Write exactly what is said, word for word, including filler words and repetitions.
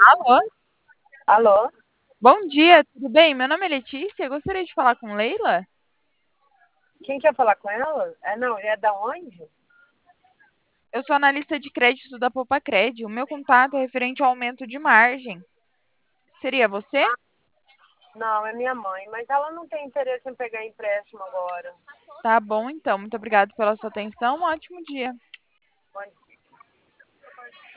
Alô? Alô? Bom dia, tudo bem? Meu nome é Letícia, eu gostaria de falar com Leila. Quem quer falar com ela? É, não, é da onde? Eu sou analista de crédito da Popacred. O meu contato é referente ao aumento de margem. Seria você? Não, é minha mãe, mas ela não tem interesse em pegar empréstimo agora. Tá bom, então. Muito obrigada pela sua atenção. Um ótimo dia.